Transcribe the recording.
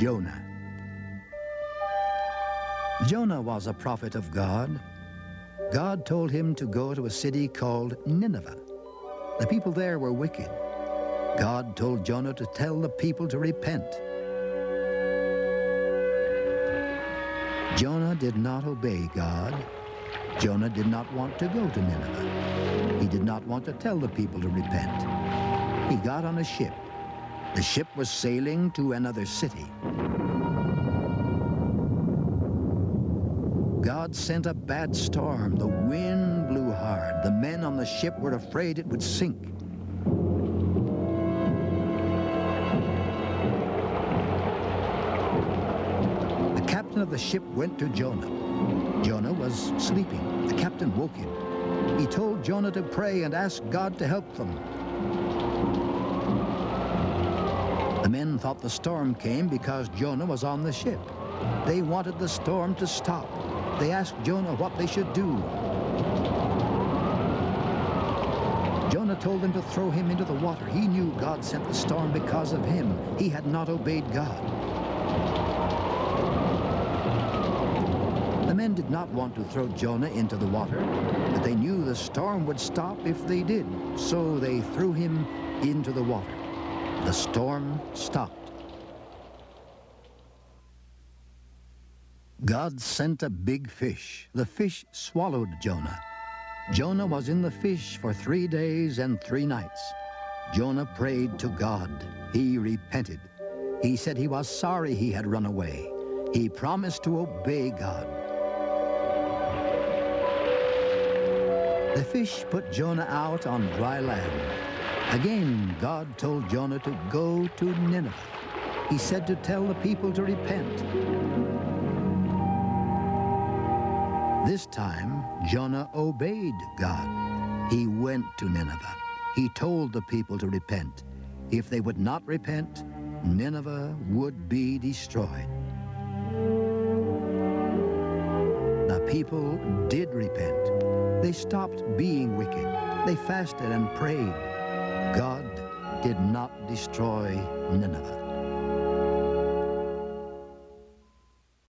Jonah. Jonah was a prophet of God. God told him to go to a city called Nineveh. The people there were wicked. God told Jonah to tell the people to repent. Jonah did not obey God. Jonah did not want to go to Nineveh. He did not want to tell the people to repent. He got on a ship. The ship was sailing to another city. God sent a bad storm. The wind blew hard. The men on the ship were afraid it would sink. The captain of the ship went to Jonah. Jonah was sleeping. The captain woke him. He told Jonah to pray and ask God to help them. The men thought the storm came because Jonah was on the ship. They wanted the storm to stop. They asked Jonah what they should do. Jonah told them to throw him into the water. He knew God sent the storm because of him. He had not obeyed God. The men did not want to throw Jonah into the water, but they knew the storm would stop if they did, so they threw him into the water. The storm stopped. God sent a big fish. The fish swallowed Jonah. Jonah was in the fish for 3 days and 3 nights. Jonah prayed to God. He repented. He said he was sorry he had run away. He promised to obey God. The fish put Jonah out on dry land. Again, God told Jonah to go to Nineveh. He said to tell the people to repent. This time, Jonah obeyed God. He went to Nineveh. He told the people to repent. If they would not repent, Nineveh would be destroyed. The people did repent. They stopped being wicked. They fasted and prayed. God did not destroy Nineveh.